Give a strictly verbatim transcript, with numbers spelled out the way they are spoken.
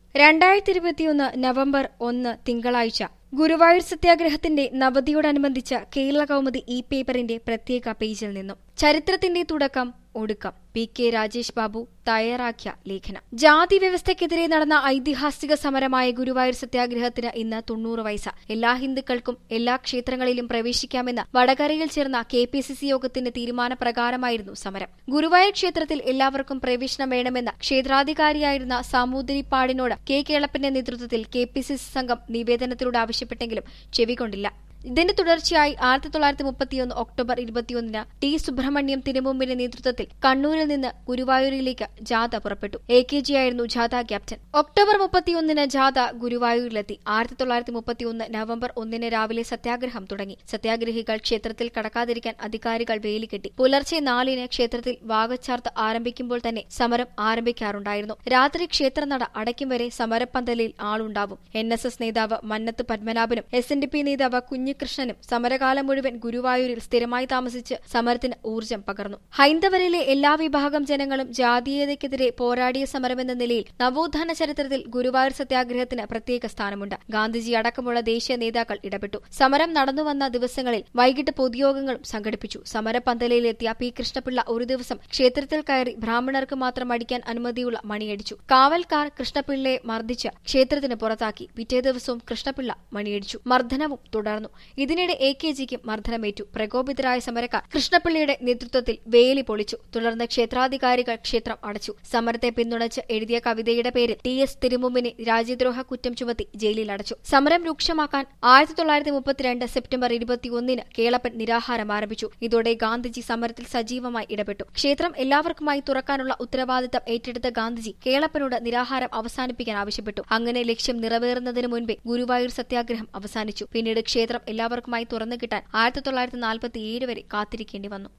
രണ്ടായിരത്തി ഇരുപത്തിയൊന്ന് നവംബർ ഒന്ന് തിങ്കളാഴ്ച ഗുരുവായൂർ സത്യാഗ്രഹത്തിന്റെ നവതിയോടനുബന്ധിച്ച കേരള കൗമുദി ഇ പേപ്പറിന്റെ പ്രത്യേക പേജിൽ നിന്നും ചരിത്രത്തിന്റെ തുടക്കം ഒടുക്കം പി കെ രാജേഷ് ബാബു തയ്യാറാക്കിയ ലേഖനം. ജാതി വ്യവസ്ഥയ്ക്കെതിരെ നടന്ന ഐതിഹാസിക സമരമായ ഗുരുവായൂർ സത്യാഗ്രഹത്തിന് ഇന്ന് തൊണ്ണൂറ് വയസ്സ്. എല്ലാ ഹിന്ദുക്കൾക്കും എല്ലാ ക്ഷേത്രങ്ങളിലും പ്രവേശിക്കാമെന്ന് വടകരയിൽ ചേർന്ന കെ പി സി സി യോഗത്തിന്റെ തീരുമാനപ്രകാരമായിരുന്നു സമരം. ഗുരുവായൂർ ക്ഷേത്രത്തിൽ എല്ലാവർക്കും പ്രവേശനം വേണമെന്ന ക്ഷേത്രാധികാരിയായിരുന്ന സാമൂതിരിപ്പാടിനോട് കെ കേളപ്പന്റെ നേതൃത്വത്തിൽ കെ പി സി സി സംഘം നിവേദനത്തിലൂടെ ആവശ്യപ്പെട്ടെങ്കിലും ചെവികൊണ്ടില്ല. ഇതിന്റെ തുടർച്ചയായി ആയിരത്തി തൊള്ളായിരത്തി മുപ്പത്തിയൊന്ന് ഒക്ടോബർ ഇരുപത്തിയൊന്നിന് ടി സുബ്രഹ്മണ്യം തിരുമുമ്പിന്റെ നേതൃത്വത്തിൽ കണ്ണൂരിൽ നിന്ന് ഗുരുവായൂരിലേക്ക് ജാഥ പുറപ്പെട്ടു. എ കെ ജി ആയിരുന്നു ജാഥ ക്യാപ്റ്റൻ. ഒക്ടോബർ മുപ്പത്തിയൊന്നിന് ജാഥ ഗുരുവായൂരിലെത്തി. ആയിരത്തി തൊള്ളായിരത്തി മുപ്പത്തിയൊന്ന് നവംബർ ഒന്നിന് രാവിലെ സത്യാഗ്രഹം തുടങ്ങി. സത്യാഗ്രഹികൾ ക്ഷേത്രത്തിൽ കടക്കാതിരിക്കാൻ അധികാരികൾ വേലികെട്ടി. പുലർച്ചെ നാലിന് ക്ഷേത്രത്തിൽ വാകച്ചാർത്ത് ആരംഭിക്കുമ്പോൾ തന്നെ സമരം ആരംഭിക്കാറുണ്ടായിരുന്നു. രാത്രി ക്ഷേത്രനട അടയ്ക്കും വരെ സമരപ്പന്തലിൽ ആളുണ്ടാവും. എൻ എസ് എസ് നേതാവ് മന്നത്ത് പത്മനാഭനും എസ് എൻ ഡി പി നേതാവ് കുഞ്ഞ് കൃഷ്ണനും സമരകാലം മുഴുവൻ ഗുരുവായൂരിൽ സ്ഥിരമായി താമസിച്ച് സമരത്തിന് ഊർജ്ജം പകർന്നു. ഹൈന്ദവരിലെ എല്ലാ വിഭാഗം ജനങ്ങളും ജാതീയതയ്ക്കെതിരെ പോരാടിയ സമരമെന്ന നിലയിൽ നവോത്ഥാന ചരിത്രത്തിൽ ഗുരുവായൂർ സത്യാഗ്രഹത്തിന് പ്രത്യേക സ്ഥാനമുണ്ട്. ഗാന്ധിജി അടക്കമുള്ള ദേശീയ നേതാക്കൾ ഇടപെട്ടു. സമരം നടന്നുവന്ന ദിവസങ്ങളിൽ വൈകിട്ട് പൊതുയോഗങ്ങളും സംഘടിപ്പിച്ചു. സമരപന്തലിലെത്തിയ പി കൃഷ്ണപിള്ള ഒരു ദിവസം ക്ഷേത്രത്തിൽ കയറി ബ്രാഹ്മണർക്ക് മാത്രം അടിക്കാൻ അനുമതിയുള്ള മണിയടിച്ചു. കാവൽക്കാർ കൃഷ്ണപിള്ളയെ മർദ്ദിച്ച് ക്ഷേത്രത്തിന് പുറത്താക്കി. പിറ്റേ ദിവസവും കൃഷ്ണപിള്ള മണിയടിച്ചു. മർദ്ദനവും തുടർന്നു. ഇതിനിടെ എ കെ ജിക്കും മർദ്ദനമേറ്റു. പ്രകോപിതരായ സമരക്കാർ കൃഷ്ണപിള്ളയുടെ നേതൃത്വത്തിൽ വേലി പൊളിച്ചു. തുടർന്ന് ക്ഷേത്രാധികാരികൾ ക്ഷേത്രം അടച്ചു. സമരത്തെ പിന്തുണച്ച് എഴുതിയ കവിതയുടെ പേരിൽ ടി എസ് തിരുമുമ്പിനെ രാജ്യദ്രോഹ കുറ്റം ചുമത്തി ജയിലിൽ അടച്ചു. സമരം രൂക്ഷമാക്കാൻ ആയിരത്തി തൊള്ളായിരത്തി മുപ്പത്തിരണ്ട് സെപ്റ്റംബർ ഇരുപത്തിയൊന്നിന് കേളപ്പൻ നിരാഹാരം ആരംഭിച്ചു. ഇതോടെ ഗാന്ധിജി സമരത്തിൽ സജീവമായി ഇടപെട്ടു. ക്ഷേത്രം എല്ലാവർക്കുമായി തുറക്കാനുള്ള ഉത്തരവാദിത്തം ഏറ്റെടുത്ത ഗാന്ധിജി കേളപ്പനോട് നിരാഹാരം അവസാനിപ്പിക്കാൻ ആവശ്യപ്പെട്ടു. അങ്ങനെ ലക്ഷ്യം നിറവേറുന്നതിന് മുൻപേ ഗുരുവായൂർ സത്യാഗ്രഹം അവസാനിച്ചു. പിന്നീട് ക്ഷേത്രം എല്ലാവർക്കുമായി തുറന്നു കിട്ടാൻ ആയിരത്തി തൊള്ളായിരത്തി നാൽപ്പത്തിയേഴ് വരെ കാത്തിരിക്കേണ്ടി വന്നു.